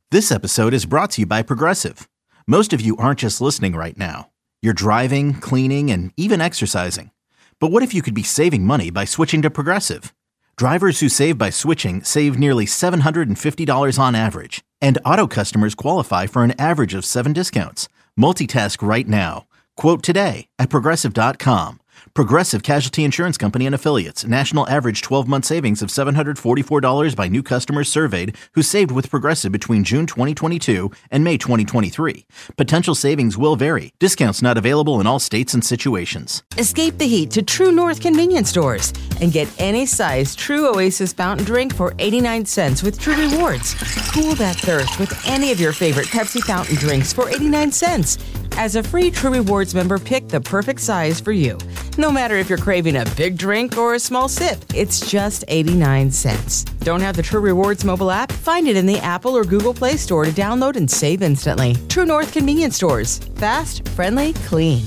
This episode is brought to you by Progressive. Most of you aren't just listening right now. You're driving, cleaning, and even exercising. But what if you could be saving money by switching to Progressive? Drivers who save by switching save nearly $750 on average. And auto customers qualify for an average of 7 discounts. Multitask right now. Quote today at Progressive.com. Progressive Casualty Insurance Company and Affiliates. National average 12-month savings of $744 by new customers surveyed who saved with Progressive between June 2022 and May 2023. Potential savings will vary. Discounts not available in all states and situations. Escape the heat to True North convenience stores and get any size True Oasis fountain drink for 89 cents with True Rewards. Cool that thirst with any of your favorite Pepsi fountain drinks for 89 cents. As a free True Rewards member, pick the perfect size for you. No matter if you're craving a big drink or a small sip, it's just 89 cents. Don't have the True Rewards mobile app? Find it in the Apple or Google Play Store to download and save instantly. True North convenience stores. Fast, friendly, clean.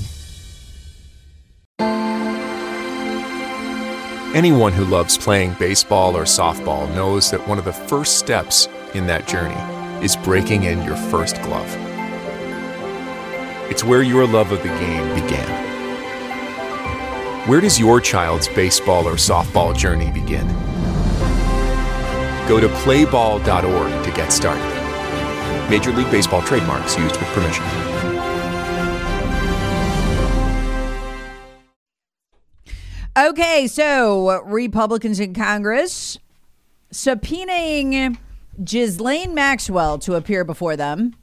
Anyone who loves playing baseball or softball knows that one of the first steps in that journey is breaking in your first glove. It's where your love of the game began. Where does your child's baseball or softball journey begin? Go to playball.org to get started. Major League Baseball trademarks used with permission. Okay, so Republicans in Congress subpoenaing Ghislaine Maxwell to appear before them.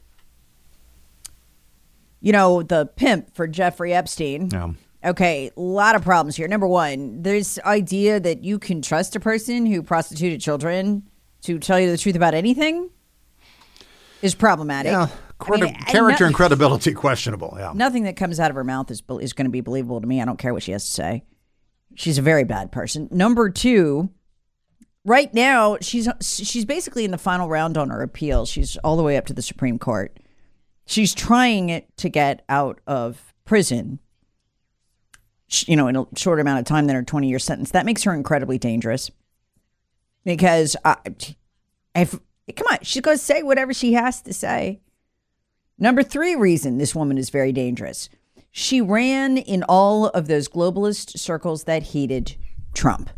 You know, the pimp for Jeffrey Epstein. Yeah. Okay, a lot of problems here. Number one, this idea that you can trust a person who prostituted children to tell you the truth about anything is problematic. Yeah, character and credibility questionable. Yeah, nothing that comes out of her mouth is going to be believable to me. I don't care what she has to say. She's a very bad person. Number two, right now she's basically in the final round on her appeal. She's all the way up to the Supreme Court. She's trying to get out of prison, you know, in a shorter amount of time than her 20-year sentence. That makes her incredibly dangerous because, come on, she's going to say whatever she has to say. Number three reason this woman is very dangerous. She ran in all of those globalist circles that hated Trump.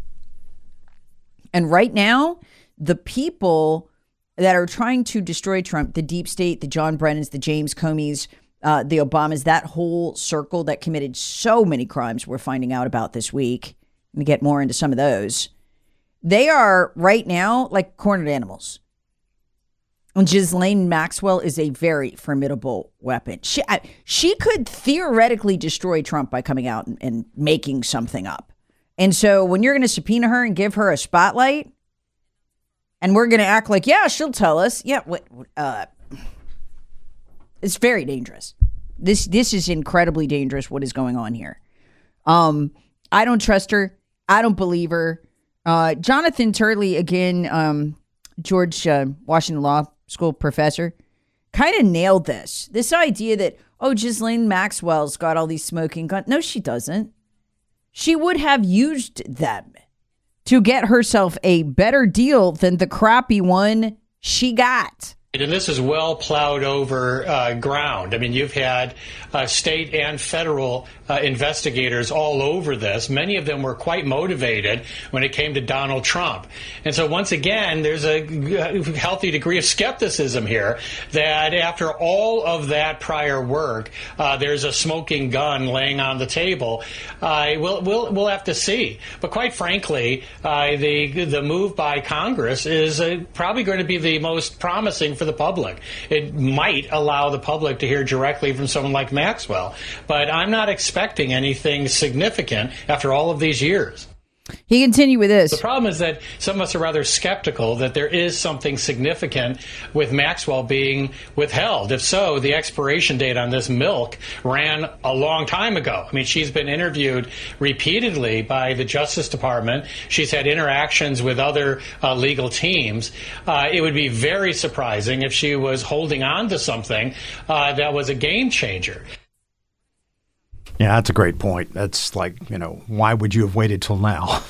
And right now, the people that are trying to destroy Trump, the deep state, the John Brennans, the James Comeys, the Obamas, that whole circle that committed so many crimes we're finding out about this week. Let me get more into some of those. They are right now like cornered animals. And Ghislaine Maxwell is a very formidable weapon. She could theoretically destroy Trump by coming out and making something up. And so when you're going to subpoena her and give her a spotlight, and we're going to act like, yeah, she'll tell us. Yeah, it's very dangerous. This is incredibly dangerous, what is going on here. I don't trust her. I don't believe her. Jonathan Turley, again, George Washington Law School professor, kind of nailed this. This idea that, Ghislaine Maxwell's got all these smoking guns. No, she doesn't. She would have used them to get herself a better deal than the crappy one she got. And this is well plowed over ground. I mean, you've had state and federal investigators all over this. Many of them were quite motivated when it came to Donald Trump. And so once again, there's a healthy degree of skepticism here that after all of that prior work, there's a smoking gun laying on the table. We'll have to see. But quite frankly, the move by Congress is probably going to be the most promising for the public. It might allow the public to hear directly from someone like Maxwell, but I'm not expecting anything significant after all of these years. He continued with this. The problem is that some of us are rather skeptical that there is something significant with Maxwell being withheld. If so, the expiration date on this milk ran a long time ago. I mean, she's been interviewed repeatedly by the Justice Department. She's had interactions with other legal teams. It would be very surprising if she was holding on to something that was a game changer. Yeah, that's a great point. That's like, why would you have waited till now?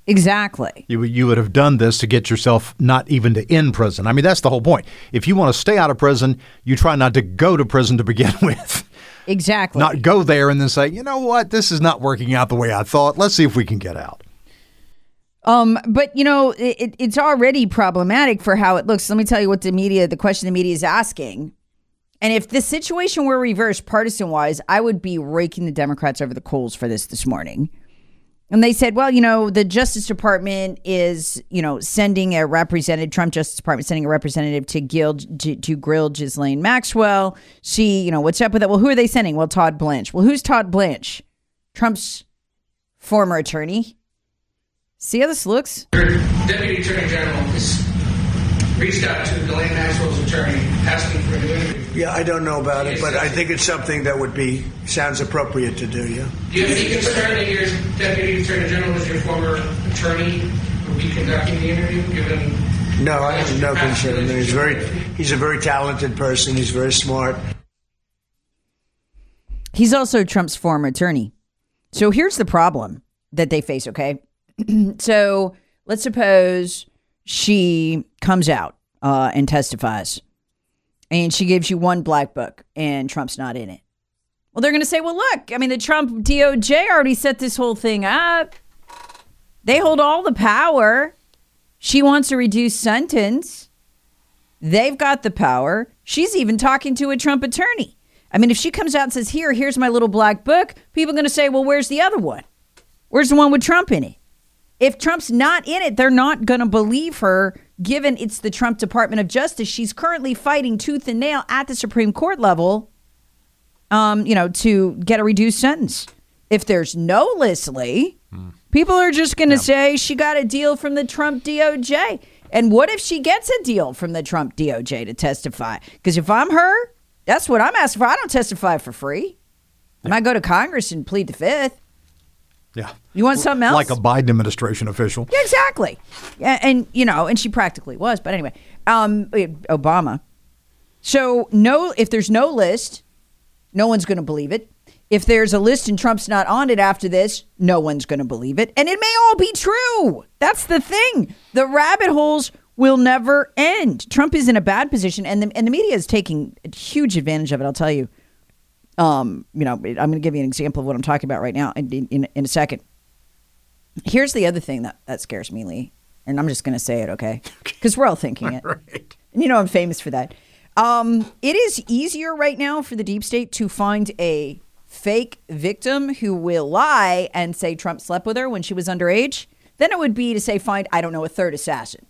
Exactly. You would have done this to get yourself not even to in prison. I mean, that's the whole point. If you want to stay out of prison, you try not to go to prison to begin with. Exactly. Not go there and then say, you know what, this is not working out the way I thought. Let's see if we can get out. But, it's already problematic for how it looks. Let me tell you what the question the media is asking. And if the situation were reversed partisan-wise, I would be raking the Democrats over the coals for this morning. And they said, well, the Justice Department is, sending a representative, Trump Justice Department sending a representative to grill Ghislaine Maxwell. See, what's up with it? Well, who are they sending? Well, Todd Blanche. Well, who's Todd Blanche? Trump's former attorney. See how this looks? Deputy Attorney General has reached out to Ghislaine Maxwell's attorney asking for an interview. Yeah, I don't know about it, but I think it's something that sounds appropriate to do, yeah. Do you have any concern that your Deputy Attorney General is your former attorney will be conducting the interview, given... No, I have no concern. He's a very talented person. He's very smart. He's also Trump's former attorney. So here's the problem that they face, okay? So let's suppose she comes out and testifies, and she gives you one black book, and Trump's not in it. Well, they're going to say, well, look, the Trump DOJ already set this whole thing up. They hold all the power. She wants a reduced sentence. They've got the power. She's even talking to a Trump attorney. If she comes out and says, here's my little black book, people are going to say, well, where's the other one? Where's the one with Trump in it? If Trump's not in it, they're not going to believe her, given it's the Trump Department of Justice. She's currently fighting tooth and nail at the Supreme Court level, to get a reduced sentence. If there's no Leslie, people are just going to say she got a deal from the Trump DOJ. And what if she gets a deal from the Trump DOJ to testify? Because if I'm her, that's what I'm asking for. I don't testify for free. I might go to Congress and plead the fifth. Yeah. You want something else? Like a Biden administration official. Yeah, exactly. Yeah, and she practically was. But anyway, Obama. So if there's no list, no one's going to believe it. If there's a list and Trump's not on it after this, no one's going to believe it. And it may all be true. That's the thing. The rabbit holes will never end. Trump is in a bad position, and the media is taking a huge advantage of it, I'll tell you. I'm going to give you an example of what I'm talking about right now in a second. Here's the other thing that scares me, Lee, and I'm just going to say it, okay? Because we're all thinking it. Right. And I'm famous for that. It is easier right now for the deep state to find a fake victim who will lie and say Trump slept with her when she was underage than it would be to say find, a third assassin.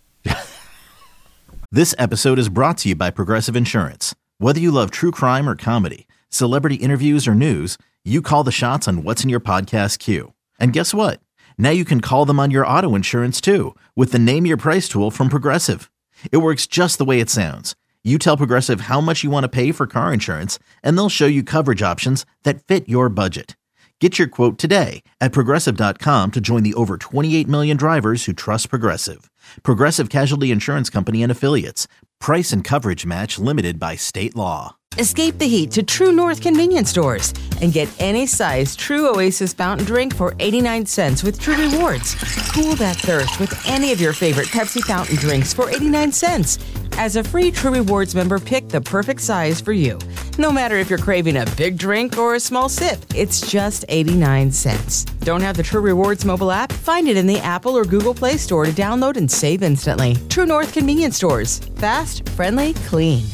This episode is brought to you by Progressive Insurance. Whether you love true crime or comedy, celebrity interviews or news, you call the shots on what's in your podcast queue. And guess what? Now you can call them on your auto insurance too with the Name Your Price tool from Progressive. It works just the way it sounds. You tell Progressive how much you want to pay for car insurance, and they'll show you coverage options that fit your budget. Get your quote today at Progressive.com to join the over 28 million drivers who trust Progressive. Progressive Casualty Insurance Company and Affiliates. Price and coverage match limited by state law. Escape the heat to True North convenience stores and get any size True Oasis fountain drink for 89 cents with True Rewards. Cool that thirst with any of your favorite Pepsi fountain drinks for 89 cents. As a free True Rewards member, pick the perfect size for you. No matter if you're craving a big drink or a small sip, it's just 89 cents. Don't have the True Rewards mobile app? Find it in the Apple or Google Play Store to download and save instantly. True North convenience stores. Fast, friendly, clean.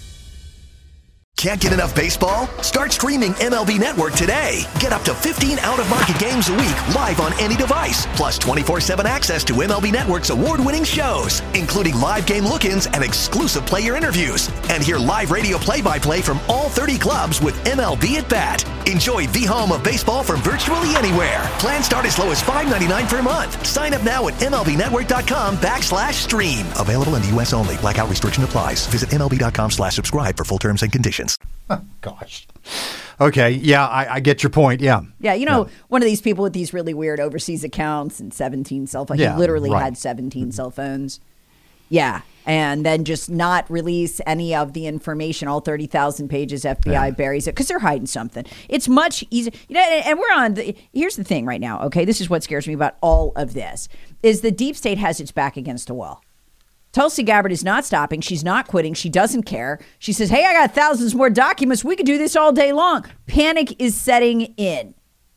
Can't get enough baseball? Start streaming MLB Network today. Get up to 15 out-of-market games a week live on any device. Plus 24/7 access to MLB Network's award-winning shows, including live game look-ins and exclusive player interviews. And hear live radio play-by-play from all 30 clubs with MLB at Bat. Enjoy the home of baseball from virtually anywhere. Plans start as low as $5.99 per month. Sign up now at MLBnetwork.com/stream. Available in the U.S. only. Blackout restriction applies. Visit MLB.com/subscribe for full terms and conditions. Gosh. Okay. Yeah, I get your point. Yeah. Yeah. One of these people with these really weird overseas accounts and 17 cell phones. Yeah, he literally right. had 17 cell phones. Yeah. and then just not release any of the information, all 30,000 pages. FBI buries it because they're hiding something. It's much easier. And we're on here's the thing right now, okay? This is what scares me about all of this, is the deep state has its back against a wall. Tulsi Gabbard is not stopping. She's not quitting. She doesn't care. She says, hey, I got thousands more documents. We could do this all day long. Panic is setting in.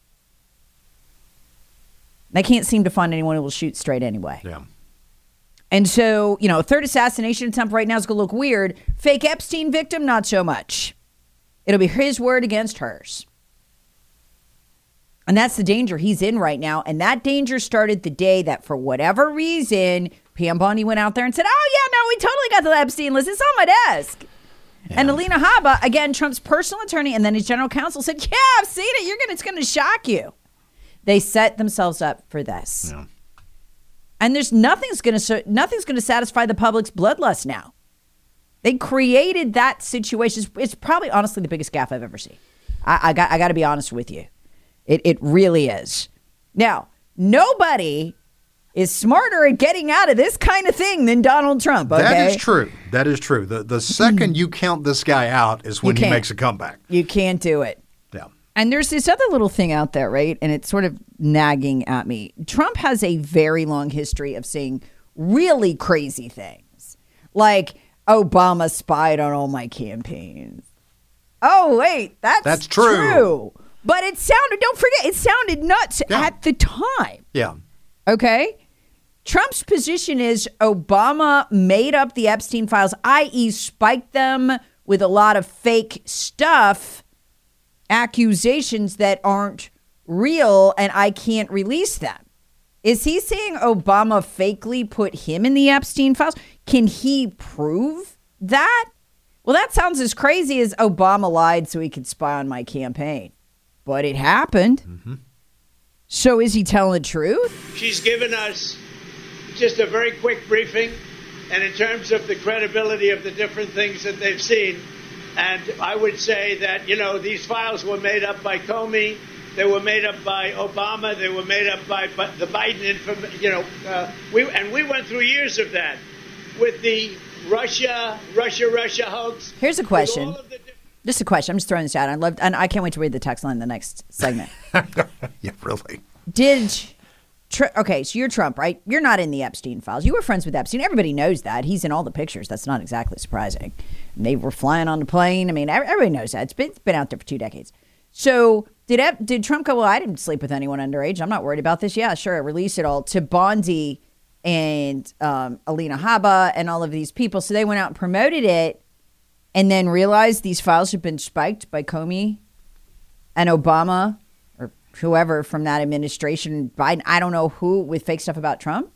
They can't seem to find anyone who will shoot straight anyway. Yeah. And so, third assassination attempt right now is going to look weird. Fake Epstein victim, not so much. It'll be his word against hers. And that's the danger he's in right now. And that danger started the day that, for whatever reason, Pam Bondi went out there and said, oh, yeah, no, we totally got the Epstein list. It's on my desk. Yeah. And Alina Habba, again, Trump's personal attorney and then his general counsel said, yeah, I've seen it. It's going to shock you. They set themselves up for this. Yeah. And there's nothing's going to satisfy the public's bloodlust now. They created that situation. It's probably, honestly, the biggest gaffe I've ever seen. I got to be honest with you. It really is. Now, nobody is smarter at getting out of this kind of thing than Donald Trump. Okay? That is true. That is true. The second you count this guy out is when he makes a comeback. You can't do it. Yeah. And there's this other little thing out there, right? And it's sort of nagging at me. Trump has a very long history of saying really crazy things. Like, Obama spied on all my campaigns. Oh, wait, that's true. But don't forget, it sounded nuts at the time. Yeah. Okay? Trump's position is Obama made up the Epstein files, i.e. spiked them with a lot of fake stuff, accusations that aren't real, and I can't release them. Is he saying Obama fakely put him in the Epstein files? Can he prove that? Well, that sounds as crazy as Obama lied so he could spy on my campaign. But it happened. Mm-hmm. So is he telling the truth? She's given us just a very quick briefing, and in terms of the credibility of the different things that they've seen, and I would say that, these files were made up by Comey, they were made up by Obama, they were made up by the Biden information, we went through years of that with the Russia hoax. Here's a question. Just a question. I'm just throwing this out. And I can't wait to read the text line in the next segment. Yeah, really. Okay, so you're Trump, right? You're not in the Epstein files. You were friends with Epstein. Everybody knows that. He's in all the pictures. That's not exactly surprising. And they were flying on the plane. I mean, everybody knows that. It's been out there for 2 decades. So did Trump go, well, I didn't sleep with anyone underage. I'm not worried about this. Yeah, sure. Release it all to Bondi and Alina Habba and all of these people. So they went out and promoted it. And then realized these files had been spiked by Comey and Obama or whoever from that administration, Biden, I don't know who, with fake stuff about Trump.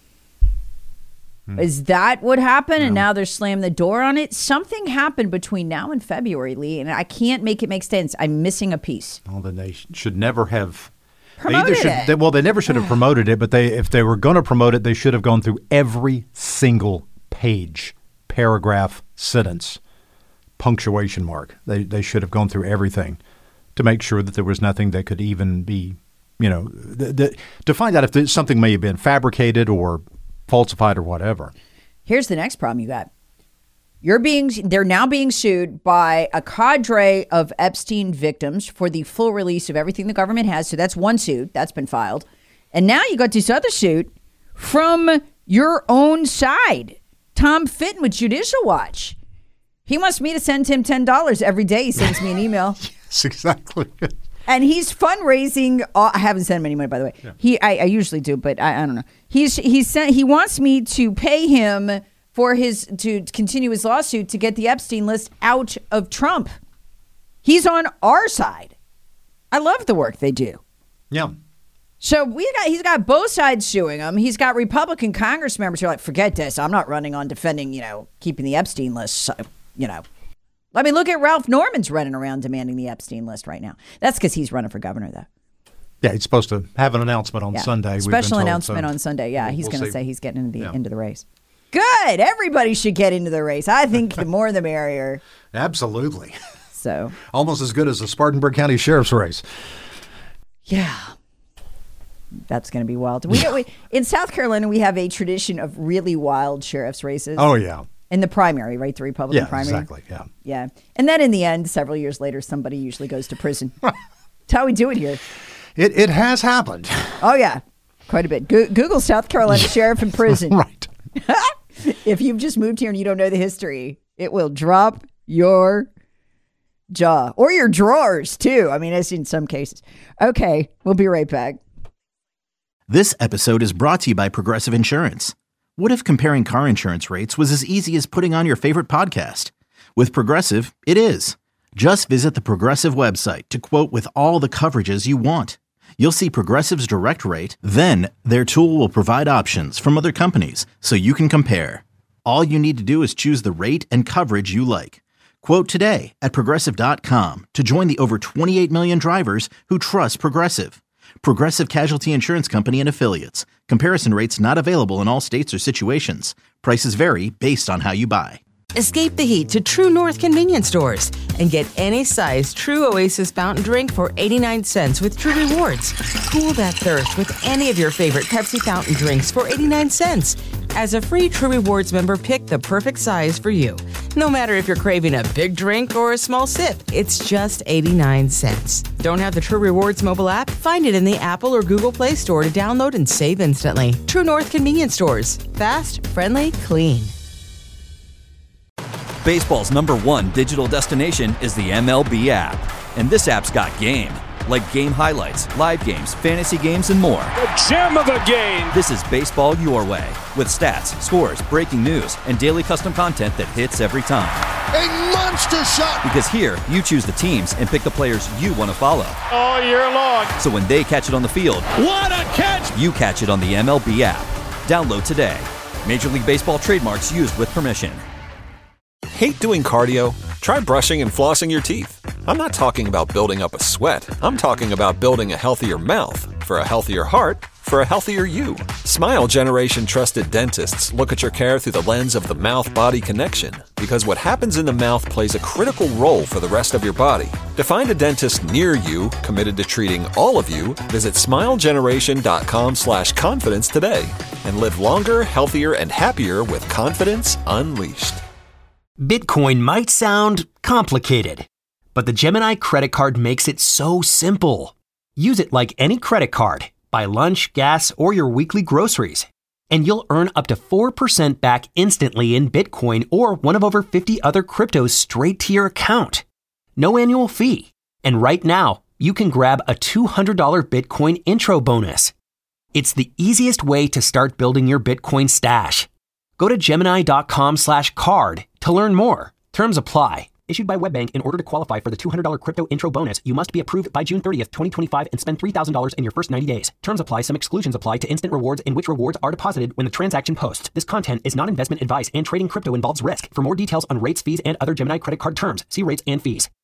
Is that what happened? No. And now they're slamming the door on it? Something happened between now and February, Lee, and I can't make it make sense. I'm missing a piece. Well, then they should never have promoted it. They never should have promoted it, but if they were going to promote it, they should have gone through every single page, paragraph, sentence, punctuation mark. They should have gone through everything to make sure that there was nothing that could even be, to find out if something may have been fabricated or falsified or whatever. Here's the next problem you got. They're now being sued by a cadre of Epstein victims for the full release of everything the government has. So that's one suit that's been filed. And now you got this other suit from your own side. Tom Fitton with Judicial Watch. He wants me to send him $10 every day. He sends me an email. Yes, exactly. And he's fundraising. I haven't sent him any money, by the way. Yeah. I usually do, but I don't know. He wants me to pay him to continue his lawsuit to get the Epstein list out of Trump. He's on our side. I love the work they do. Yeah. So he's got both sides suing him. He's got Republican Congress members who are like, forget this. I'm not running on defending, keeping the Epstein list. So, I mean, look at Ralph Norman's running around demanding the Epstein list right now. That's because he's running for governor, though. Yeah, he's supposed to have an announcement on Sunday. Special announcement on Sunday. Yeah, he's going to say he's getting into the race. Good. Everybody should get into the race. I think the more the merrier. Absolutely. So almost as good as the Spartanburg County Sheriff's race. Yeah. That's going to be wild. In South Carolina, we have a tradition of really wild sheriff's races. Oh, yeah. In the primary, right? The Republican primary. Exactly. Yeah. Yeah. And then in the end, several years later, somebody usually goes to prison. That's how we do it here. It has happened. Oh, yeah. Quite a bit. Google South Carolina sheriff in prison. Right. If you've just moved here and you don't know the history, it will drop your jaw. Or your drawers, too. I mean, as in some cases. Okay. We'll be right back. This episode is brought to you by Progressive Insurance. What if comparing car insurance rates was as easy as putting on your favorite podcast? With Progressive, it is. Just visit the Progressive website to quote with all the coverages you want. You'll see Progressive's direct rate, then their tool will provide options from other companies so you can compare. All you need to do is choose the rate and coverage you like. Quote today at Progressive.com to join the over 28 million drivers who trust Progressive. Progressive Casualty Insurance Company and Affiliates. Comparison rates not available in all states or situations. Prices vary based on how you buy. Escape the heat to True North convenience stores and get any size True Oasis fountain drink for 89 cents with True Rewards. Cool that thirst with any of your favorite Pepsi fountain drinks for 89 cents. As a free True Rewards member, pick the perfect size for you. No matter if you're craving a big drink or a small sip, it's just 89 cents. Don't have the True Rewards mobile app? Find it in the Apple or Google Play Store to download and save instantly. True North convenience stores. Fast, friendly, clean. Baseball's #1 digital destination is the MLB app. And this app's got game. Like game highlights, live games, fantasy games, and more. The gem of the game! This is baseball your way. With stats, scores, breaking news, and daily custom content that hits every time. A monster shot! Because here, you choose the teams and pick the players you want to follow. All year long. So when they catch it on the field, what a catch! You catch it on the MLB app. Download today. Major League Baseball trademarks used with permission. Hate doing cardio? Try brushing and flossing your teeth. I'm not talking about building up a sweat. I'm talking about building a healthier mouth for a healthier heart for a healthier you. Smile Generation trusted dentists look at your care through the lens of the mouth-body connection, because what happens in the mouth plays a critical role for the rest of your body. To find a dentist near you committed to treating all of you, visit smilegeneration.com/confidence today and live longer, healthier, and happier with confidence unleashed. Bitcoin might sound complicated, but the Gemini credit card makes it so simple. Use it like any credit card. Buy lunch, gas, or your weekly groceries, and you'll earn up to 4% back instantly in Bitcoin or one of over 50 other cryptos straight to your account. No annual fee. And right now, you can grab a $200 Bitcoin intro bonus. It's the easiest way to start building your Bitcoin stash. Go to Gemini.com/card to learn more. Terms apply. Issued by WebBank. In order to qualify for the $200 crypto intro bonus, you must be approved by June 30th, 2025 and spend $3,000 in your first 90 days. Terms apply. Some exclusions apply to instant rewards in which rewards are deposited when the transaction posts. This content is not investment advice and trading crypto involves risk. For more details on rates, fees, and other Gemini credit card terms, see rates and fees.